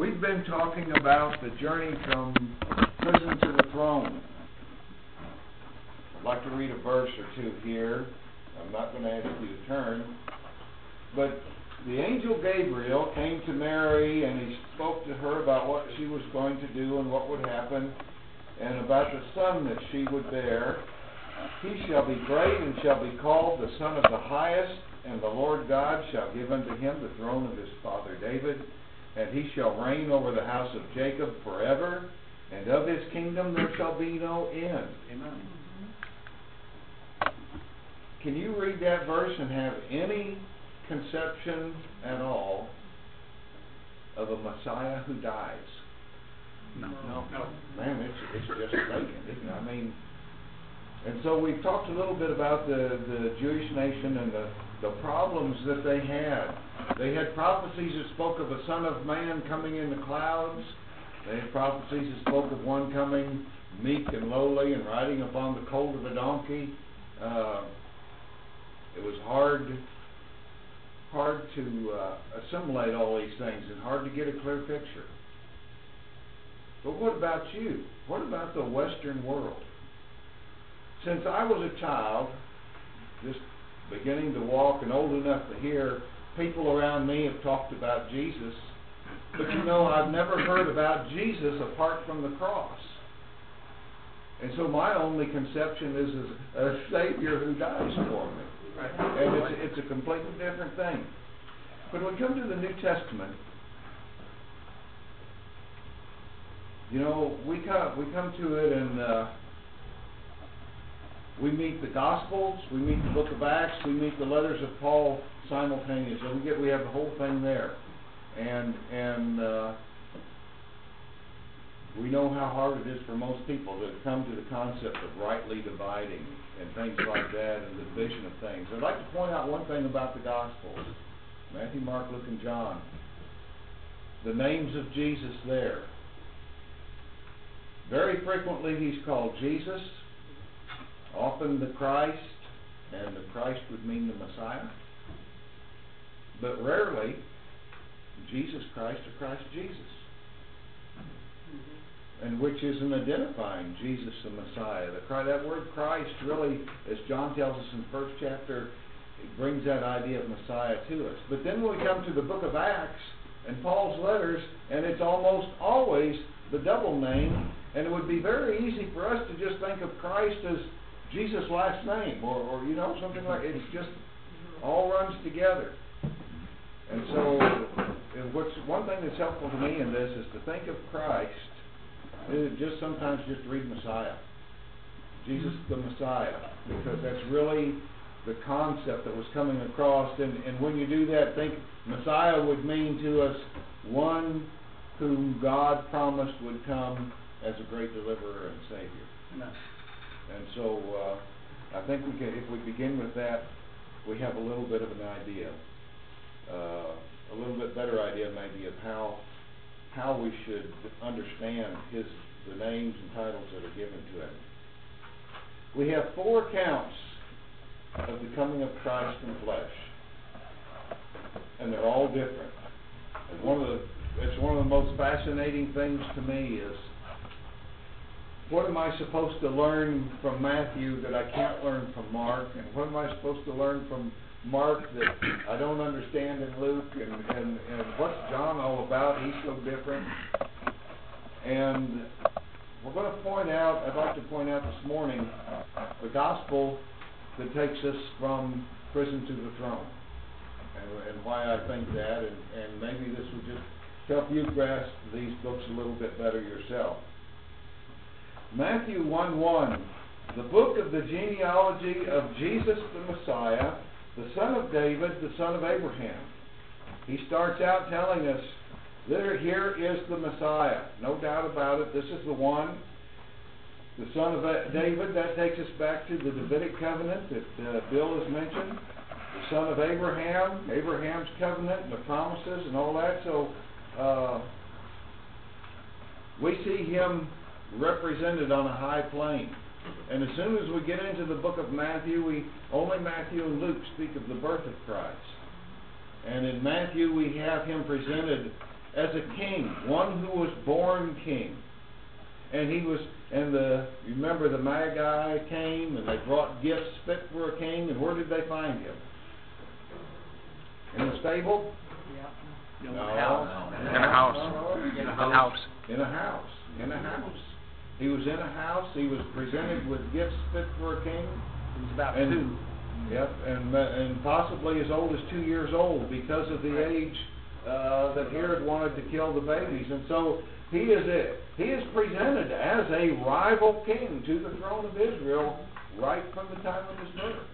We've been talking about the journey from prison to the throne. I'd like to read a verse or two here. I'm not going to ask you to turn. But the angel Gabriel came to Mary and he spoke to her about what she was going to do and what would happen, and about the son that she would bear. He shall be great and shall be called the Son of the Highest, and the Lord God shall give unto him the throne of his father David, and he shall reign over the house of Jacob forever, and of his kingdom there shall be no end. Amen. Can you read that verse and have any conception at all of a Messiah who dies? No. Man, it's just vacant, isn't it? I mean, and so we've talked a little bit about the Jewish nation and the problems that they had. They had prophecies that spoke of a Son of Man coming in the clouds. They had prophecies that spoke of one coming meek and lowly and riding upon the colt of a donkey. It was hard to assimilate all these things and hard to get a clear picture. But what about you? What about the Western world? Since I was a child, just beginning to walk and old enough to hear, people around me have talked about Jesus. But you know, I've never heard about Jesus apart from the cross. And so my only conception is a Savior who dies for me. And it's a completely different thing. But when we come to the New Testament, you know, we come to it and we meet the Gospels, we meet the Book of Acts, we meet the letters of Paul simultaneously. We have the whole thing there, and we know how hard it is for most people to come to the concept of rightly dividing and things like that, and the division of things. I'd like to point out one thing about the Gospels: Matthew, Mark, Luke, and John. The names of Jesus there. Very frequently he's called Jesus, often the Christ, and the Christ would mean the Messiah, but rarely Jesus Christ or Christ Jesus, and which is an identifying Jesus the Messiah. That word Christ really, as John tells us in the first chapter, it brings that idea of Messiah to us. But then when we come to the book of Acts and Paul's letters, and it's almost always the double name, and it would be very easy for us to just think of Christ as Jesus' last name, or you know, something like it. It's just all runs together. And so, one thing that's helpful to me in this is to think of Christ. Just sometimes just read Messiah, Jesus the Messiah, because that's really the concept that was coming across. And when you do that, think Messiah would mean to us one whom God promised would come as a great deliverer and Savior. Amen. And so I think if we begin with that, we have a little bit of an idea, a little bit better idea maybe of how we should understand the names and titles that are given to him. We have 4 accounts of the coming of Christ in flesh, and they're all different. And it's one of the most fascinating things to me is, what am I supposed to learn from Matthew that I can't learn from Mark? And what am I supposed to learn from Mark that I don't understand in Luke? And what's John all about? He's so different. And we're going to I'd like to point out this morning, the gospel that takes us from prison to the throne. And why I think that. And maybe this would just help you grasp these books a little bit better yourself. Matthew 1:1, the book of the genealogy of Jesus the Messiah, the son of David, the son of Abraham. He starts out telling us, here is the Messiah. No doubt about it. This is the one. The son of David, that takes us back to the Davidic covenant that Bill has mentioned. The son of Abraham, Abraham's covenant and the promises and all that. So we see him represented on a high plane. And as soon as we get into the book of Matthew, only Matthew and Luke speak of the birth of Christ. And in Matthew we have him presented as a king king, one who was born king. And you remember the Magi came and they brought gifts fit for a king, and where did they find him? In the stable? Yeah. No. In a house. He was in a house. He was presented with gifts fit for a king. He was about 2. Yep, and possibly as old as 2 years old because of the age that Herod wanted to kill the babies. And so he is presented as a rival king to the throne of Israel right from the time of his birth.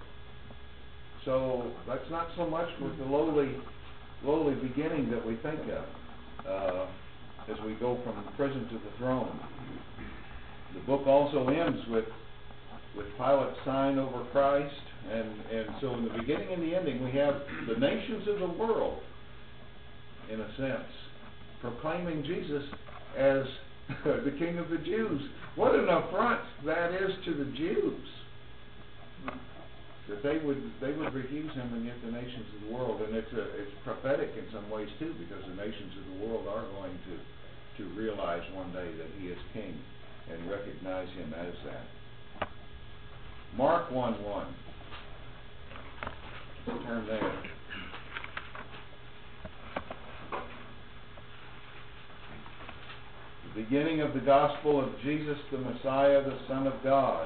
So that's not so much with the lowly beginning that we think of as we go from prison to the throne. The book also ends with Pilate's sign over Christ, and so in the beginning and the ending we have the nations of the world, in a sense, proclaiming Jesus as the King of the Jews. What an affront that is to the Jews, that they would refuse him, and yet the nations of the world, and it's prophetic in some ways too, because the nations of the world are going to realize one day that he is king and recognize him as that. Mark 1:1. Let's turn there. The beginning of the gospel of Jesus the Messiah, the Son of God.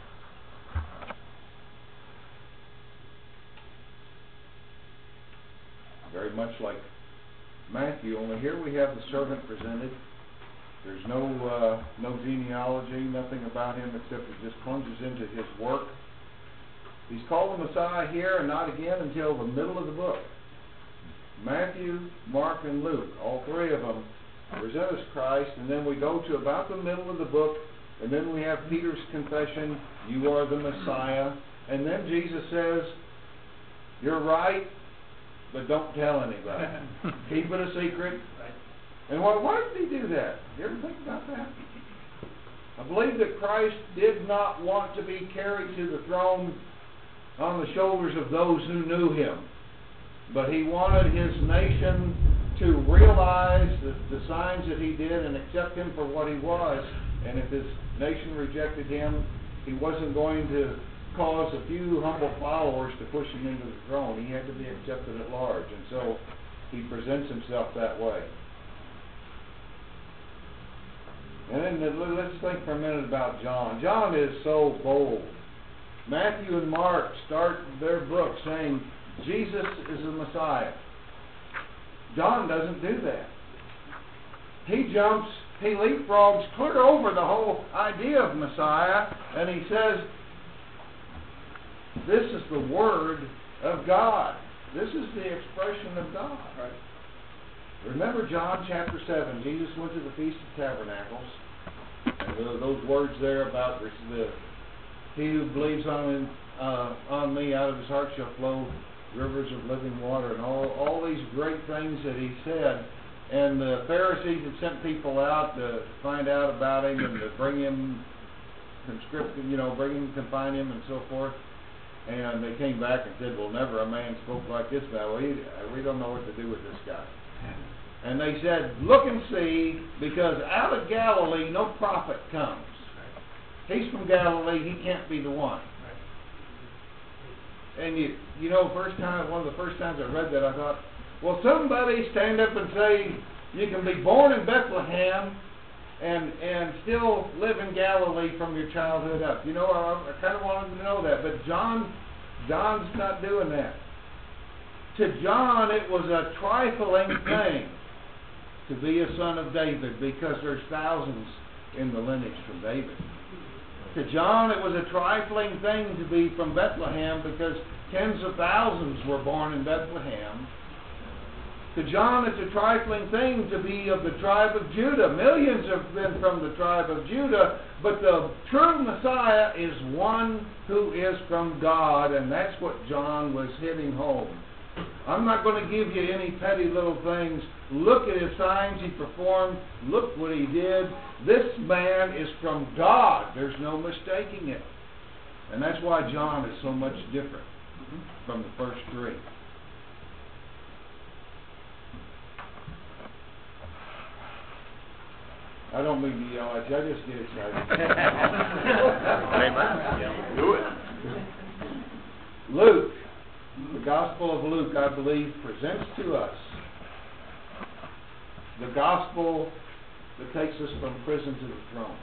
Very much like Matthew, only here we have the servant presented. There's no genealogy, nothing about him except he just plunges into his work. He's called the Messiah here and not again until the middle of the book. Matthew, Mark, and Luke, all three of them, present us Christ, and then we go to about the middle of the book, and then we have Peter's confession, you are the Messiah, and then Jesus says, you're right, but don't tell anybody. Keep it a secret. And why did he do that? You ever think about that? I believe that Christ did not want to be carried to the throne on the shoulders of those who knew him, but he wanted his nation to realize the signs that he did and accept him for what he was. And if his nation rejected him, he wasn't going to cause a few humble followers to push him into the throne. He had to be accepted at large, and so he presents himself that way. And then let's think for a minute about John. John is so bold. Matthew and Mark start their book saying Jesus is the Messiah. John doesn't do that. He leapfrogs clear over the whole idea of Messiah, and he says, this is the Word of God. This is the expression of God. Right? Remember John chapter 7. Jesus went to the Feast of Tabernacles. And those words there about he who believes on me, out of his heart shall flow rivers of living water, and all these great things that he said. And the Pharisees had sent people out to find out about him and to bring him confine him and so forth. And they came back and said, well, never a man spoke like this guy. We don't know what to do with this guy. And they said, look and see, because out of Galilee no prophet comes. He's from Galilee, he can't be the one. And one of the first times I read that, I thought, well, somebody stand up and say, you can be born in Bethlehem and still live in Galilee from your childhood up. I kind of wanted to know that, but John's not doing that. To John, it was a trifling thing to be a son of David, because there's thousands in the lineage from David. To John, it was a trifling thing to be from Bethlehem, because tens of thousands were born in Bethlehem. To John, it's a trifling thing to be of the tribe of Judah. Millions have been from the tribe of Judah, but the true Messiah is one who is from God, and that's what John was hitting home. I'm not going to give you any petty little things. Look at his signs he performed. Look what he did. This man is from God. There's no mistaking it. And that's why John is so much different from the first three. I don't mean to yell at you, I just get excited. Amen. Do it. Luke, the Gospel of Luke, I believe, presents to us the gospel that takes us from prison to the throne.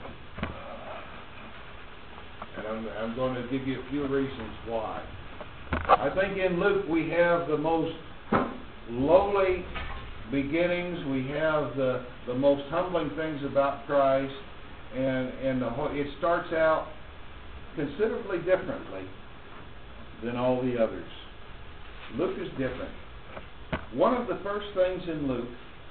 And I'm going to give you a few reasons why. I think in Luke we have the most lowly beginnings, we have the most humbling things about Christ, and it starts out considerably differently than all the others. Luke is different. One of the first things in Luke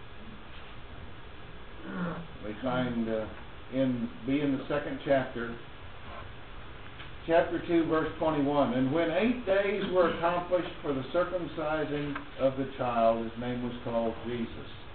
we find in the second chapter, chapter 2, verse 21. And when 8 days were accomplished for the circumcising of the child, his name was called Jesus.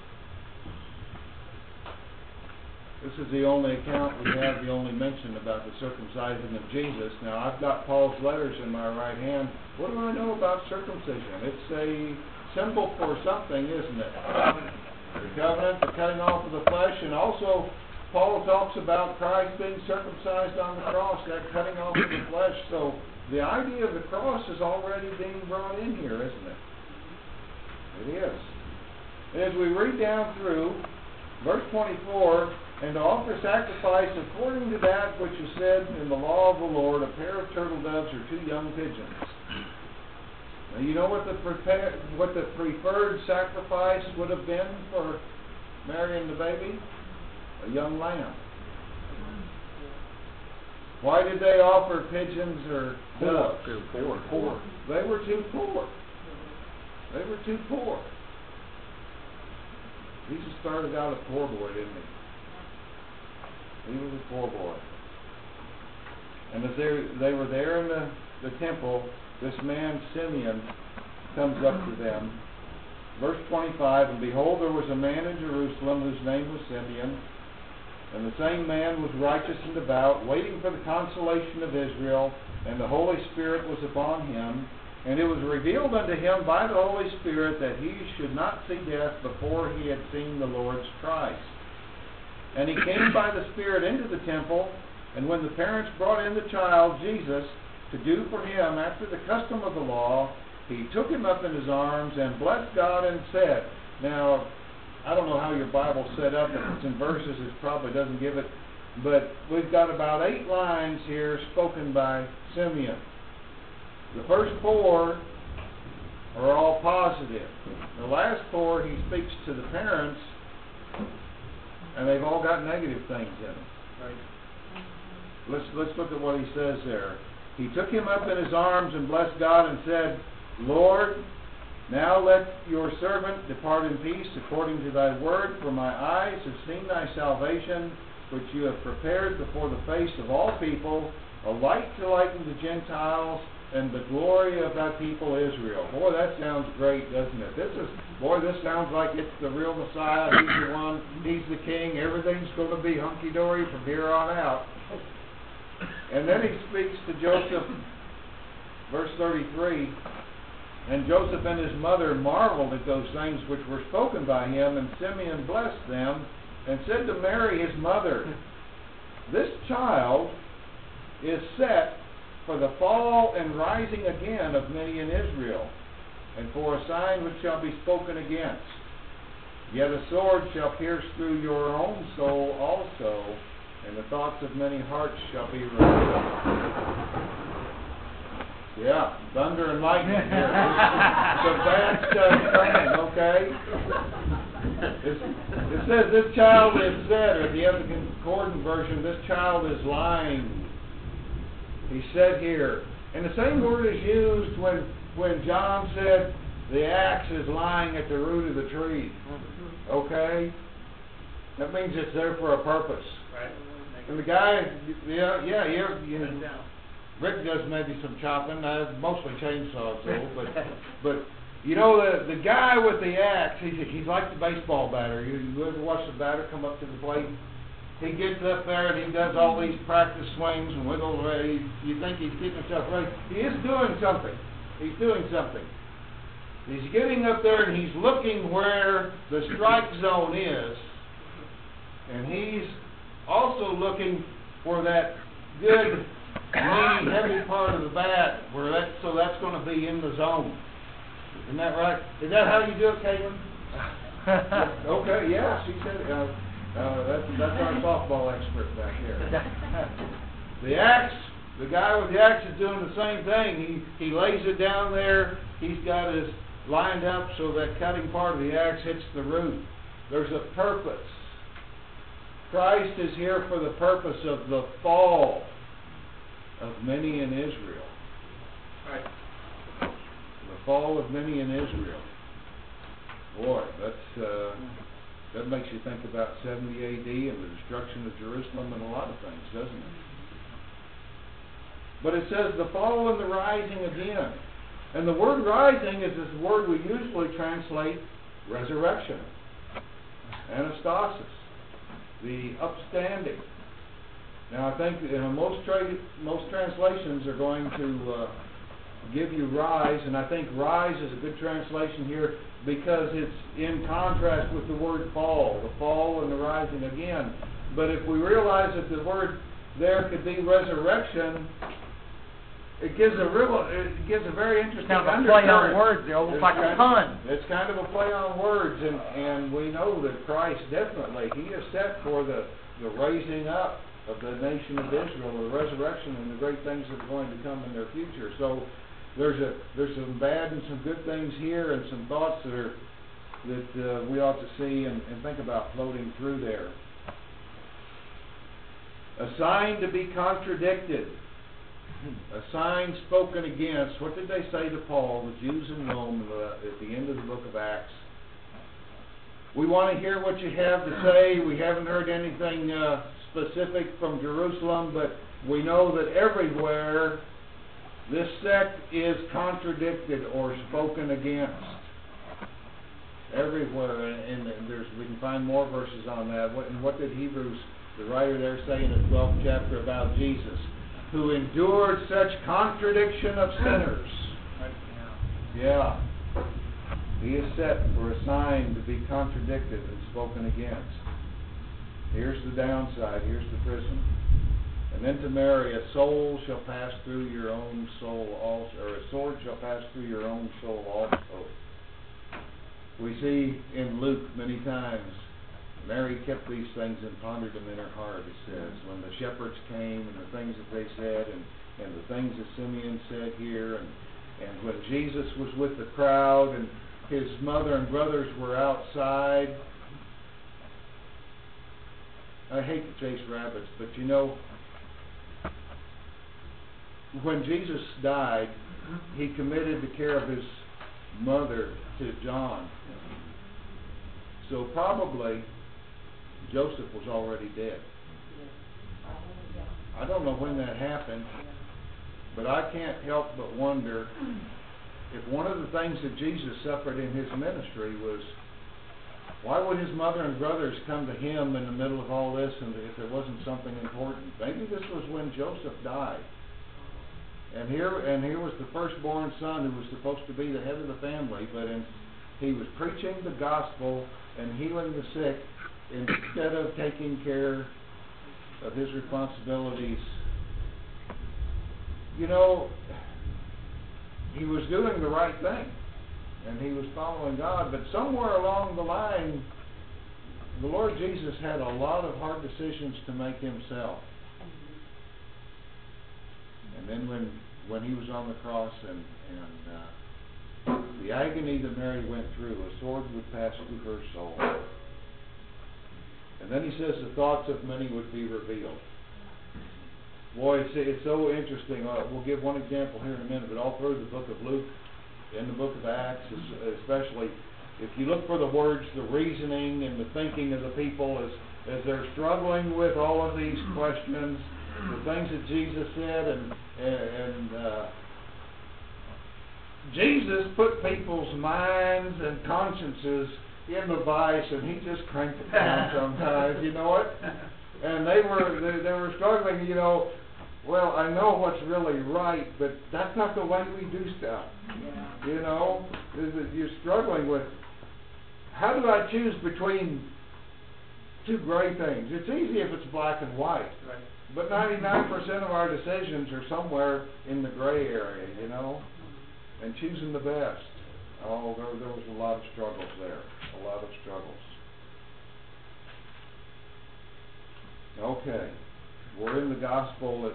This is the only account we have, the only mention about the circumcising of Jesus. Now, I've got Paul's letters in my right hand. What do I know about circumcision? It's a symbol for something, isn't it? The covenant, the cutting off of the flesh, and also Paul talks about Christ being circumcised on the cross, that cutting off of the flesh. So the idea of the cross is already being brought in here, isn't it? It is. And as we read down through, verse 24, and to offer sacrifice according to that which is said in the law of the Lord, a pair of turtle doves or 2 young pigeons. Now, you know what the preferred sacrifice would have been for Mary and the baby? A young lamb. Why did they offer pigeons or doves? They were poor. They were too poor. They were too poor. Jesus started out a poor boy, didn't he? He was a poor boy. And as they were there in the temple, this man Simeon comes up to them. Verse 25, and behold, there was a man in Jerusalem whose name was Simeon, and the same man was righteous and devout, waiting for the consolation of Israel, and the Holy Spirit was upon him. And it was revealed unto him by the Holy Spirit that he should not see death before he had seen the Lord's Christ. And he came by the Spirit into the temple, and when the parents brought in the child, Jesus, to do for him after the custom of the law, he took him up in his arms and blessed God and said, now, I don't know how your Bible's set up. If it's in verses, it probably doesn't give it. But we've got about 8 lines here spoken by Simeon. The first 4 are all positive. The last 4, he speaks to the parents, and they've all got negative things in them. Right. Let's look at what he says there. He took him up in his arms and blessed God and said, Lord, now let your servant depart in peace according to thy word, for my eyes have seen thy salvation, which you have prepared before the face of all people, a light to lighten the Gentiles, and the glory of thy people Israel. Boy, that sounds great, doesn't it? This sounds like it's the real Messiah. He's the one, he's the king. Everything's going to be hunky-dory from here on out. And then he speaks to Joseph, verse 33, and Joseph and his mother marveled at those things which were spoken by him, and Simeon blessed them, and said to Mary his mother, this child is set for the fall and rising again of many in Israel, and for a sign which shall be spoken against. Yet a sword shall pierce through your own soul also, and the thoughts of many hearts shall be revealed. Yeah, thunder and lightning here. Some bad stuff coming, okay? It says this child is said, or the other concordant version, this child is lying. He said here, and the same word is used when John said the axe is lying at the root of the tree. Okay? That means it's there for a purpose. Right. And the guy, Rick does maybe some chopping, mostly chainsaws though, but you know the guy with the axe, he's like the baseball batter. You ever watch the batter come up to the plate? He gets up there and he does all these practice swings and wiggles away. You think he's getting himself ready. He is doing something. He's doing something. He's getting up there and he's looking where the strike zone is. And he's also looking for that good, meaty, heavy part of the bat, so that's going to be in the zone. Isn't that right? Is that how you do it, Caitlin? Okay, yeah, she said it. That's our softball expert back here. The axe, the guy with the axe is doing the same thing. He lays it down there. He's got his lined up so that cutting part of the axe hits the root. There's a purpose. Christ is here for the purpose of the fall of many in Israel. Right. The fall of many in Israel. Boy, that makes you think about 70 A.D. and the destruction of Jerusalem and a lot of things, doesn't it? But it says the fall and the rising again. And the word rising is this word we usually translate resurrection. Anastasis. The upstanding. Now I think most translations are going to give you rise, and I think rise is a good translation here because it's in contrast with the word fall, the fall and the rising again. But if we realize that the word there could be resurrection, it gives a very interesting Kind of a undercurrent. play on words there, almost like a pun. It's kind of a play on words, and we know that Christ definitely, He is set for the raising up of the nation of Israel, the resurrection and the great things that are going to come in their future. So there's some bad and some good things here, and some thoughts that we ought to see and think about floating through there. A sign to be contradicted. A sign spoken against. What did they say to Paul, the Jews in Rome, at the end of the book of Acts? We want to hear what you have to say. We haven't heard anything specific from Jerusalem, but we know that everywhere this sect is contradicted or spoken against. Everywhere, and we can find more verses on that. What did Hebrews, the writer there, say in the 12th chapter about Jesus? Who endured such contradiction of sinners. Right. Yeah. He is set for a sign to be contradicted and spoken against. Here's the downside. Here's the prison. And then to Mary, a soul shall pass through your own soul also, or a sword shall pass through your own soul also. We see in Luke many times, Mary kept these things and pondered them in her heart, it says. When the shepherds came and the things that they said and the things that Simeon said here, and when Jesus was with the crowd and his mother and brothers were outside. I hate to chase rabbits, but you know, when Jesus died, he committed the care of his mother to John. So probably Joseph was already dead. I don't know when that happened, but I can't help but wonder if one of the things that Jesus suffered in his ministry was, why would his mother and brothers come to him in the middle of all this, and if there wasn't something important? Maybe this was when Joseph died. And here was the firstborn son who was supposed to be the head of the family, but he was preaching the gospel and healing the sick instead of taking care of his responsibilities. You know, he was doing the right thing, and he was following God, but somewhere along the line, the Lord Jesus had a lot of hard decisions to make himself. And then when he was on the cross and the agony that Mary went through, a sword would pass through her soul. And then he says the thoughts of many would be revealed. Boy, it's so interesting. We'll give one example here in a minute, but all through the book of Luke, in the book of Acts, especially, if you look for the words, the reasoning and the thinking of the people as they're struggling with all of these questions, the things that Jesus said, and Jesus put people's minds and consciences in the vice, and he just cranked it down sometimes, you know it? And they were struggling, you know, well, I know what's really right, but that's not the way we do stuff. Yeah. You know, you're struggling with, how do I choose between two gray things. It's easy if it's black and white. Right. But 99% of our decisions are somewhere in the gray area, you know, and choosing the best. Oh, there was a lot of struggles there, a lot of struggles. Okay, we're in the gospel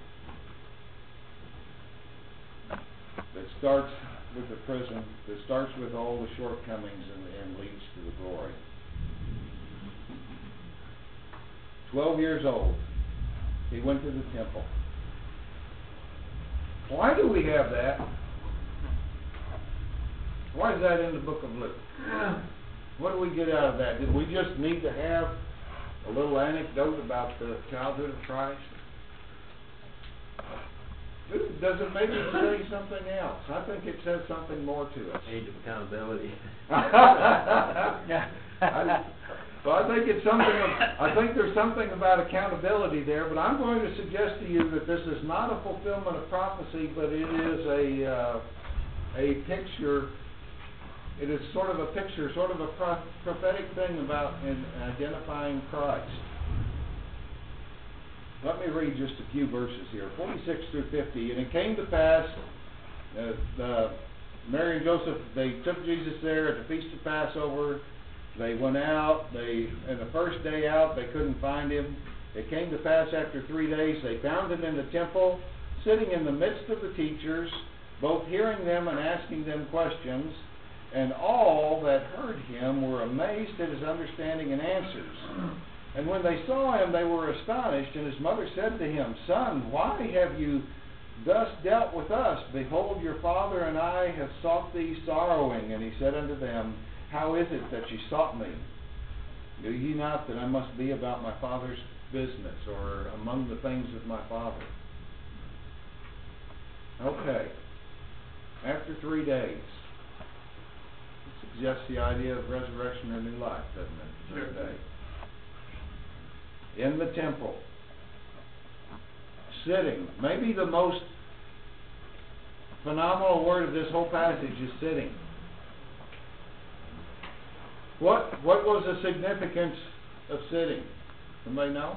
that starts with the prison, that starts with all the shortcomings and leads to the glory. 12 years old. He went to the temple. Why do we have that? Why is that in the book of Luke? What do we get out of that? Did we just need to have a little anecdote about the childhood of Christ? Does it maybe say something else? I think it says something more to us. Age of accountability. Well, I think it's something. I think there's something about accountability there, but I'm going to suggest to you that this is not a fulfillment of prophecy, but it is a picture. It is sort of a picture, sort of a prophetic thing about identifying Christ. Let me read just a few verses here, 46 through 50. And it came to pass, Mary and Joseph, they took Jesus there at the Feast of Passover. They went out, and the first day out, they couldn't find him. It came to pass after 3 days, they found him in the temple, sitting in the midst of the teachers, both hearing them and asking them questions. And all that heard him were amazed at his understanding and answers. And when they saw him, they were astonished. And his mother said to him, Son, why have you thus dealt with us? Behold, your father and I have sought thee sorrowing. And he said unto them, How is it that ye sought me? Know ye not that I must be about my father's business, or among the things of my father? Okay. After 3 days. It suggests the idea of resurrection or new life, doesn't it? The third day. In the temple, sitting. Maybe the most phenomenal word of this whole passage is sitting. What was the significance of sitting? Somebody know?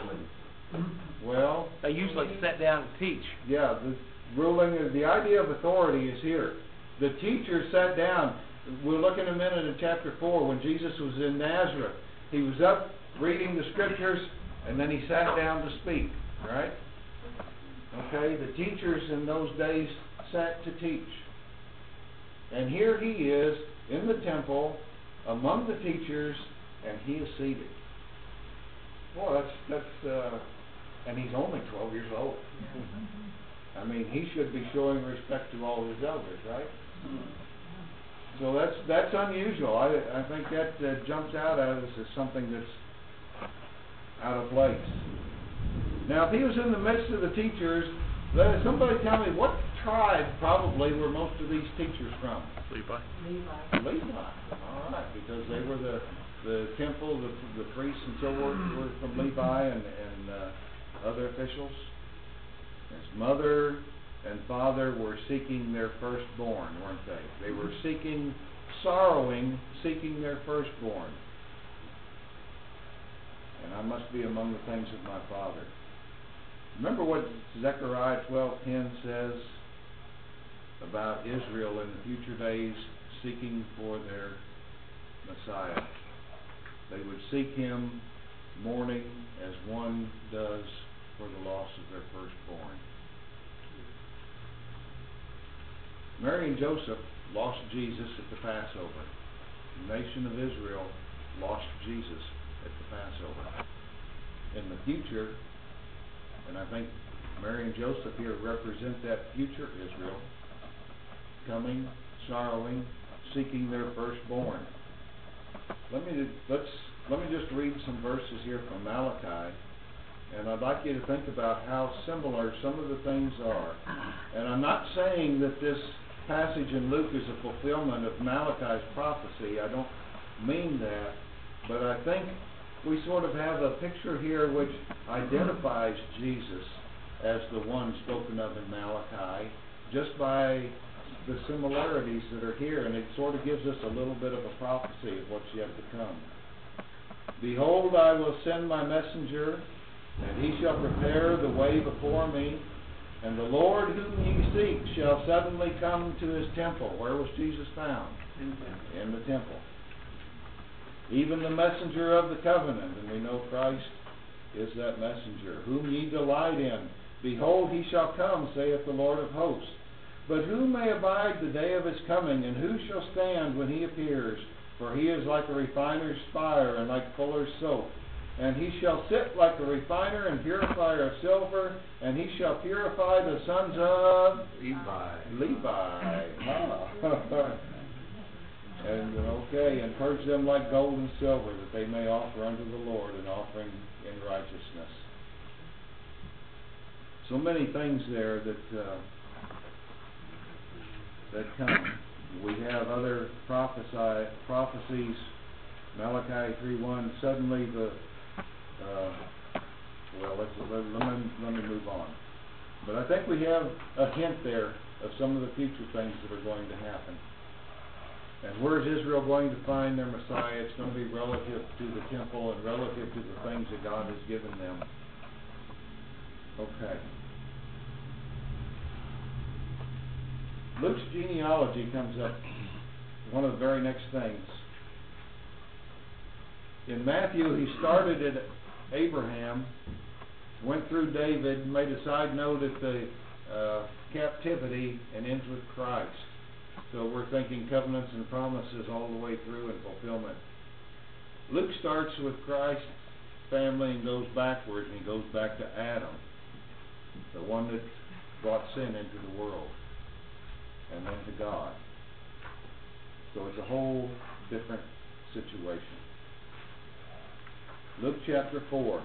Well, They usually sit down and teach. yeah, the ruling, the idea of authority is here. The teacher sat down. We'll look in a minute in chapter 4 when Jesus was in Nazareth. He was up reading the scriptures, and then he sat down to speak, right? Okay, the teachers in those days sat to teach. And here he is in the temple among the teachers, and he is seated. Boy, and he's only 12 years old. I mean, he should be showing respect to all his elders, right? So that's unusual. I think that jumps out at us as something that's out of place. Now, if he was in the midst of the teachers, let somebody tell me what tribe probably were most of these teachers from? Levi. Levi. All right, because they were the temple, the priests and so forth were from Levi and other officials. His mother and father were seeking their firstborn, weren't they? They were sorrowing, seeking their firstborn. And I must be among the things of my father. Remember what Zechariah 12:10 says about Israel in the future days seeking for their Messiah. They would seek him mourning as one does for the loss of their firstborn. Mary and Joseph lost Jesus at the Passover. The nation of Israel lost Jesus at the Passover. In the future, and I think Mary and Joseph here represent that future Israel, coming, sorrowing, seeking their firstborn. Let me just read some verses here from Malachi, and I'd like you to think about how similar some of the things are. And I'm not saying that this passage in Luke is a fulfillment of Malachi's prophecy. I don't mean that, but I think we sort of have a picture here which identifies Jesus as the one spoken of in Malachi just by the similarities that are here, and it sort of gives us a little bit of a prophecy of what's yet to come. Behold, I will send my messenger, and he shall prepare the way before me. And the Lord whom ye seek shall suddenly come to his temple. Where was Jesus found? In the temple. Even the messenger of the covenant, and we know Christ is that messenger, whom ye delight in. Behold, he shall come, saith the Lord of hosts. But who may abide the day of his coming, and who shall stand when he appears? For he is like a refiner's fire, and like fuller's soap. And he shall sit like a refiner and purifier of silver, and he shall purify the sons of Levi. And purge them like gold and silver, that they may offer unto the Lord an offering in righteousness. So many things there that come. We have other prophecies. Malachi 3:1. Suddenly let me move on. But I think we have a hint there of some of the future things that are going to happen. And where is Israel going to find their Messiah? It's going to be relative to the temple and relative to the things that God has given them. Okay. Luke's genealogy comes up, one of the very next things. In Matthew, he started at Abraham, went through David, made a side note at the captivity, and ends with Christ. So we're thinking covenants and promises all the way through and fulfillment. Luke starts with Christ's family and goes backwards, and he goes back to Adam, the one that brought sin into the world, and then to God. So it's a whole different situation. Luke chapter 4.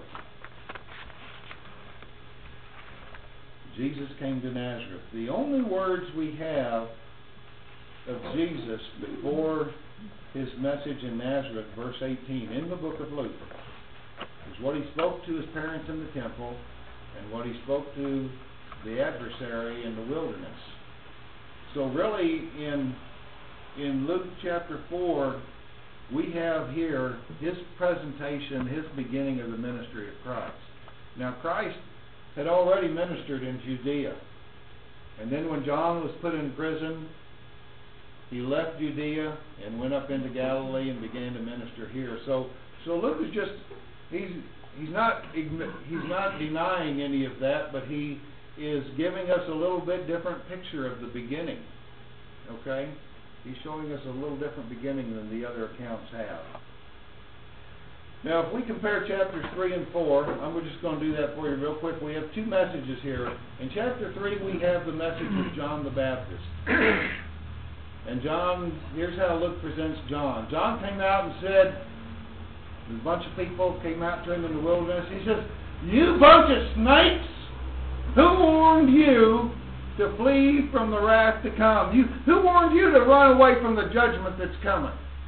Jesus came to Nazareth. The only words we have of Jesus before his message in Nazareth, verse 18, in the book of Luke, is what he spoke to his parents in the temple and what he spoke to the adversary in the wilderness. So really, in Luke chapter 4, we have here his presentation, his beginning of the ministry of Christ. Now, Christ had already ministered in Judea. And then when John was put in prison, he left Judea and went up into Galilee and began to minister here. So Luke is just, he's not denying any of that, but he is giving us a little bit different picture of the beginning. Okay? He's showing us a little different beginning than the other accounts have. Now, if we compare chapters 3 and 4, I'm just going to do that for you real quick. We have two messages here. In chapter 3, we have the message of John the Baptist. And John, here's how Luke presents John. John came out and said, a bunch of people came out to him in the wilderness. He says, "You bunch of snakes, who warned you to flee from the wrath to come? Who warned you to run away from the judgment that's coming?"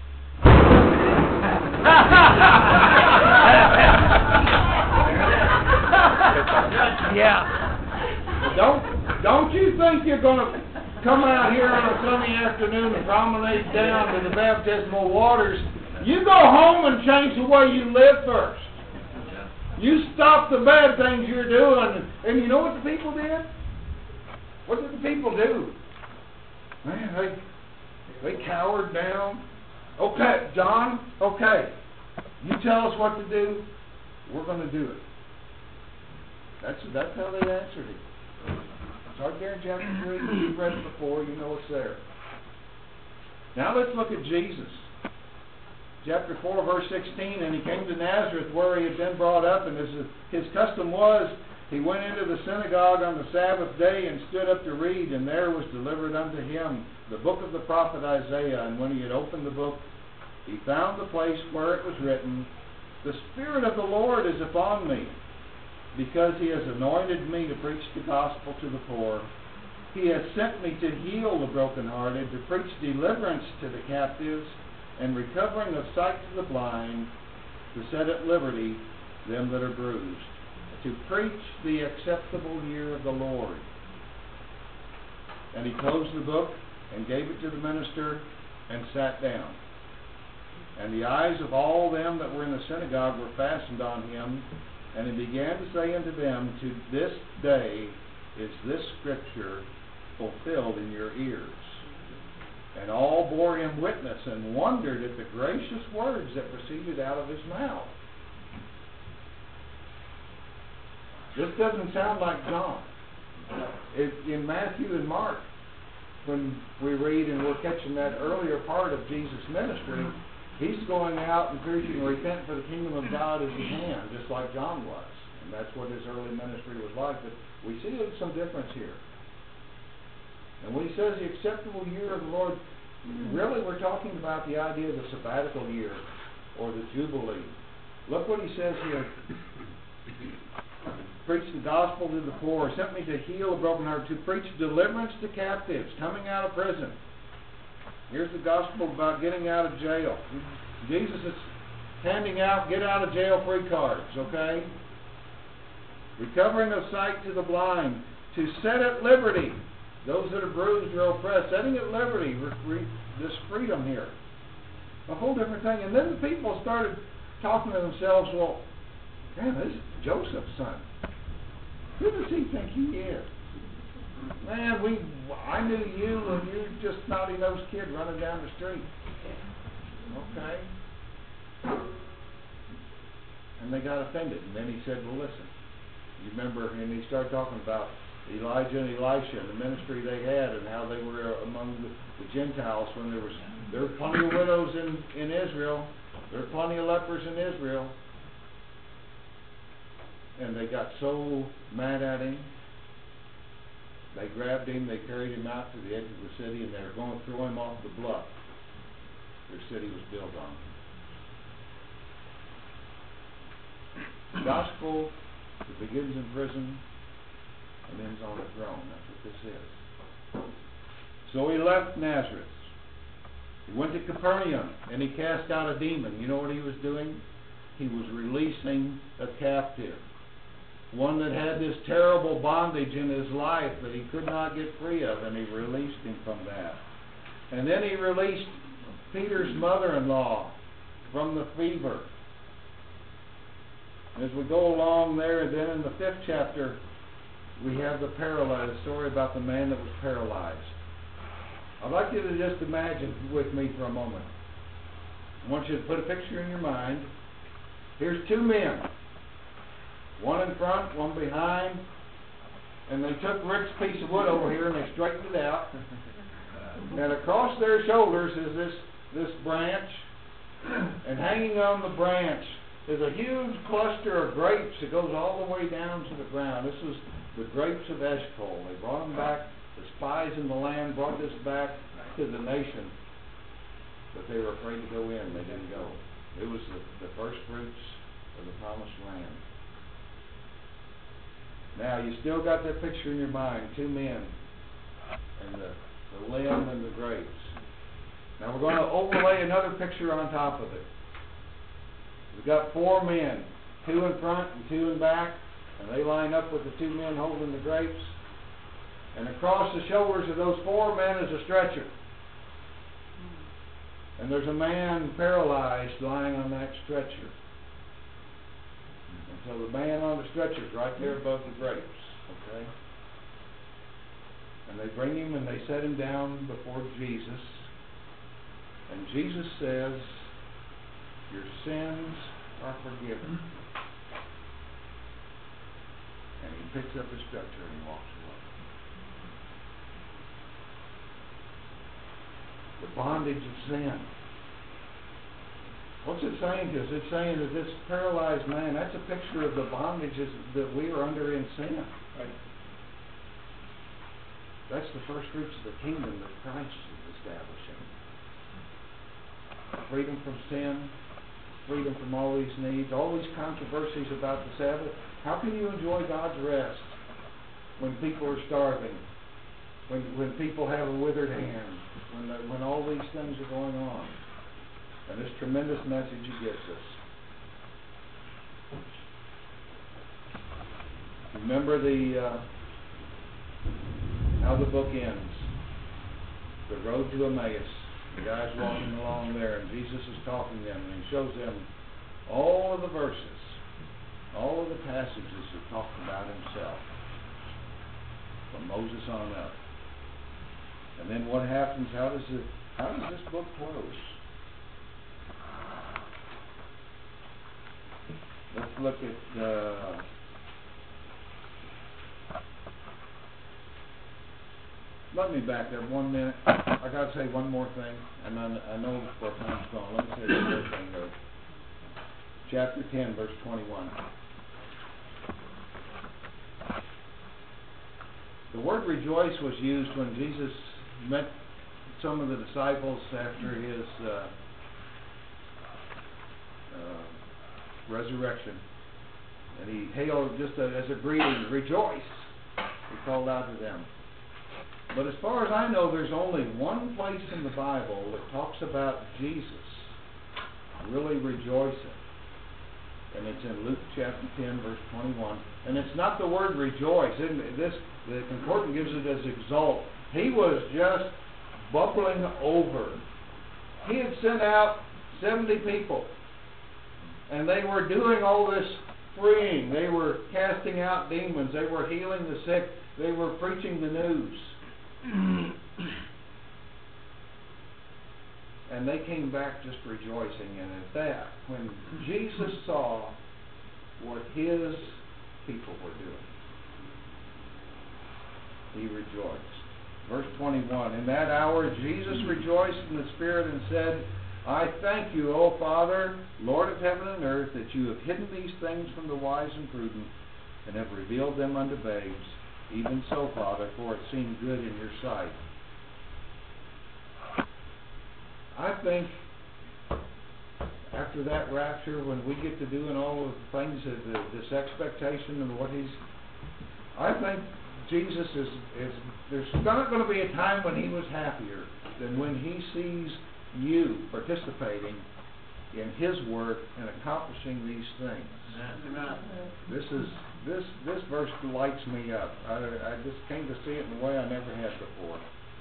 Yeah. Don't you think you're going to come out here on a sunny afternoon and promenade down to the baptismal waters? You go home and change the way you live first. You stop the bad things you're doing. And you know what the people did? What did the people do? Man, they cowered down. "Okay, John, okay. You tell us what to do. We're going to do it." That's how they answered it. It's right there in chapter 3. You've read it before. You know it's there. Now let's look at Jesus. Chapter 4, verse 16, "And he came to Nazareth where he had been brought up, and as his custom was, he went into the synagogue on the Sabbath day and stood up to read, and there was delivered unto him the book of the prophet Isaiah. And when he had opened the book, he found the place where it was written, The Spirit of the Lord is upon me, because he has anointed me to preach the gospel to the poor. He has sent me to heal the brokenhearted, to preach deliverance to the captives, and recovering of sight to the blind, to set at liberty them that are bruised, to preach the acceptable year of the Lord." And he closed the book and gave it to the minister and sat down. And the eyes of all them that were in the synagogue were fastened on him. And he began to say unto them, to this day is this scripture fulfilled in your ears. And all bore him witness and wondered at the gracious words that proceeded out of his mouth. This doesn't sound like John. In Matthew and Mark, when we read and we're catching that earlier part of Jesus' ministry, he's going out and preaching, repent for the kingdom of God is at hand, just like John was. And that's what his early ministry was like. But we see some difference here. And when he says the acceptable year of the Lord, really we're talking about the idea of the sabbatical year or the Jubilee. Look what he says here. Preach the gospel to the poor, sent me to heal the brokenhearted, to preach deliverance to captives, coming out of prison. Here's the gospel about getting out of jail. Jesus is handing out get out of jail free cards, okay? Recovering of sight to the blind, to set at liberty those that are bruised or oppressed, setting at liberty, this freedom here. A whole different thing. And then the people started talking to themselves, well, man, this is Joseph's son. Who does he think he is? Man, I knew you and you're just snotty-nosed kid running down the street. Okay. And they got offended. And then he said, well, listen. You remember, and he started talking about Elijah and Elisha and the ministry they had and how they were among the Gentiles when there were plenty of widows in Israel. There were plenty of lepers in Israel. And they got so mad at him, they grabbed him, they carried him out to the edge of the city, and they were going to throw him off the bluff their city was built on. The gospel that begins in prison and ends on a throne. That's what this is. So he left Nazareth. He went to Capernaum, and he cast out a demon. You know what he was doing? He was releasing a captive. One that had this terrible bondage in his life that he could not get free of, and he released him from that. And then he released Peter's mother-in-law from the fever. As we go along there, then in the 5th chapter, we have the story about the man that was paralyzed. I'd like you to just imagine with me for a moment. I want you to put a picture in your mind. Here's 2 men. One in front, one behind. And they took Rick's piece of wood over here and they straightened it out. And across their shoulders is this branch. And hanging on the branch is a huge cluster of grapes that goes all the way down to the ground. This was the grapes of Eshcol. They brought them back. The spies in the land brought this back to the nation. But they were afraid to go in. They didn't go. It was the first fruits of the promised land. Now, you still got that picture in your mind. 2 men. And the limb and the grapes. Now, we're going to overlay another picture on top of it. We've got 4 men. 2 in front and 2 in back. And they line up with the 2 men holding the grapes. And across the shoulders of those 4 men is a stretcher. And there's a man paralyzed lying on that stretcher. And so the man on the stretcher is right there above the grapes. Okay? And they bring him and they set him down before Jesus. And Jesus says, your sins are forgiven. And he picks up his stretcher and he walks away. The bondage of sin. What's it saying to us? It's saying that this paralyzed man, that's a picture of the bondages that we are under in sin. Right. That's the first fruits of the kingdom that Christ is establishing. Freedom from sin, freedom from all these needs, all these controversies about the Sabbath. How can you enjoy God's rest when people are starving, when people have a withered hand, when all these things are going on? And this tremendous message he gives us. Remember how the book ends. The road to Emmaus. The guy's walking along there, and Jesus is talking to them, and he shows them all of the verses, all of the passages that talk about himself, from Moses on up. And then what happens? How does this book close? Let's look at let me back up 1 minute. I got to say one more thing, and I know before time's gone. Let me say one more thing, though. Chapter 10, verse 21. The word rejoice was used when Jesus met some of the disciples after his resurrection. And he hailed just as a greeting, rejoice. He called out to them. But as far as I know, there's only one place in the Bible that talks about Jesus really rejoicing. And it's in Luke chapter 10, verse 21. And it's not the word rejoice. The Concordance gives it as exult. He was just bubbling over. He had sent out 70 people. And they were doing all this freeing. They were casting out demons. They were healing the sick. They were preaching the news. And they came back just rejoicing. And at that, when Jesus saw what his people were doing, he rejoiced. Verse 21, in that hour Jesus rejoiced in the Spirit and said, I thank you, O Father, Lord of heaven and earth, that you have hidden these things from the wise and prudent, and have revealed them unto babes. Even so, Father, for it seemed good in your sight. I think after that rapture, when we get to doing all of the things, this expectation of what he's... I think Jesus is there's not going to be a time when he was happier than when he sees you participating in his work and accomplishing these things. Amen. This verse lights me up. I just came to see it in a way I never had before.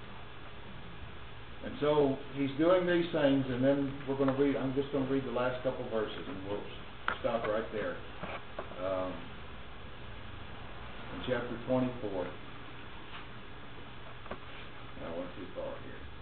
And so he's doing these things, and then we're going to read. I'm just going to read the last couple verses, and we'll stop right there. In chapter 24. I went too far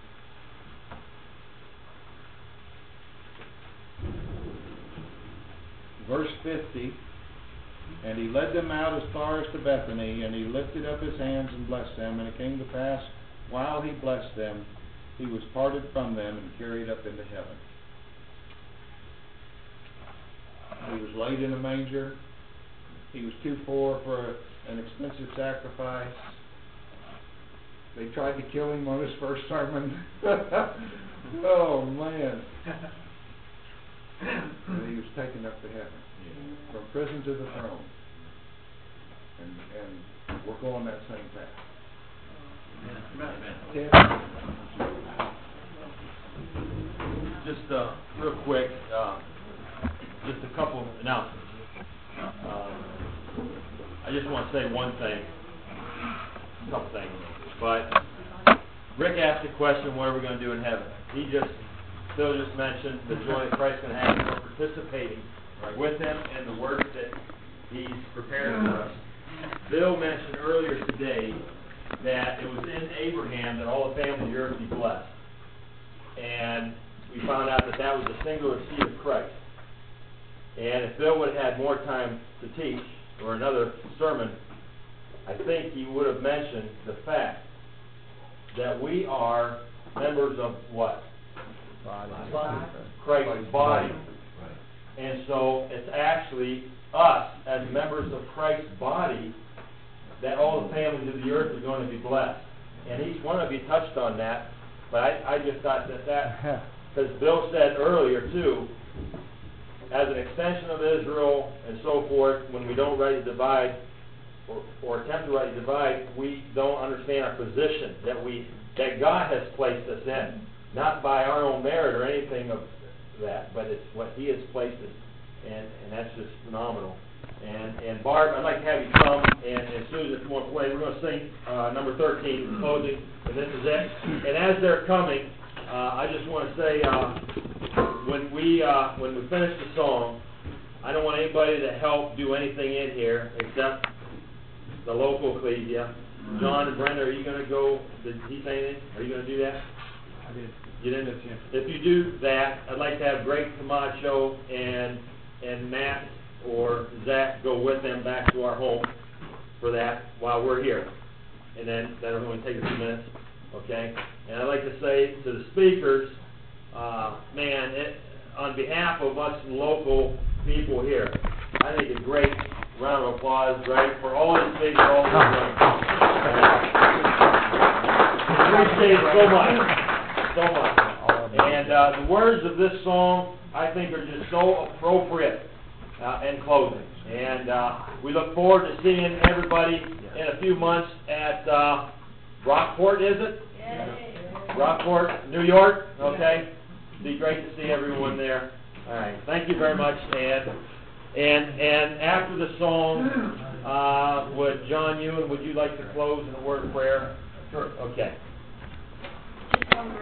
here. Verse 50. And he led them out as far as to Bethany, and he lifted up his hands and blessed them. And it came to pass, while he blessed them, he was parted from them and carried up into heaven. He was laid in a manger. He was too poor for an expensive sacrifice. They tried to kill him on his first sermon. Oh, man. And he was taken up to heaven. From prison to the throne. And we're going that same path. Just real quick, just a couple of announcements. I just want to say one thing, a couple things. But Rick asked a question, what are we going to do in heaven? Phil just mentioned the joy that Christ's going to have. We're participating with him in the work that he's prepared for us. Bill mentioned earlier today that it was in Abraham that all the families of the earth be blessed. And we found out that was the singular seed of Christ. And if Bill would have had more time to teach, or another sermon, I think he would have mentioned the fact that we are members of what? Christ's body. And so it's actually us as members of Christ's body that all the families of the earth are going to be blessed. And each one of you touched on that, but I just thought that because Bill said earlier too, as an extension of Israel and so forth, when we don't rightly divide or attempt to rightly divide, we don't understand our position that God has placed us in, not by our own merit or anything of that, but it's what He has placed us, and that's just phenomenal. And Barb, I'd like to have you come, and Susan, if you want to play, we're going to sing number 13, closing, and this is it. And as they're coming, I just want to say, when we finish the song, I don't want anybody to help do anything in here except the local ecclesia. John and Brenda, are you going to go? Did he say anything? Are you going to do that? I did. You didn't? Yes, yes. If you do that, I'd like to have Greg Camacho and Matt or Zach go with them back to our home for that while we're here. And then that'll only take a few minutes, okay? And I'd like to say to the speakers, on behalf of us local people here, I think a great round of applause, right, for all the speakers, all the appreciate it so much, so much. And the words of this song, I think, are just so appropriate in closing. And we look forward to seeing everybody in a few months at Rockport, is it? Yay. Rockport, New York, okay? It'd be great to see everyone there. All right, thank you very much, and after the song, would John Ewan, would you like to close in a word of prayer? Sure. Okay. Just one word.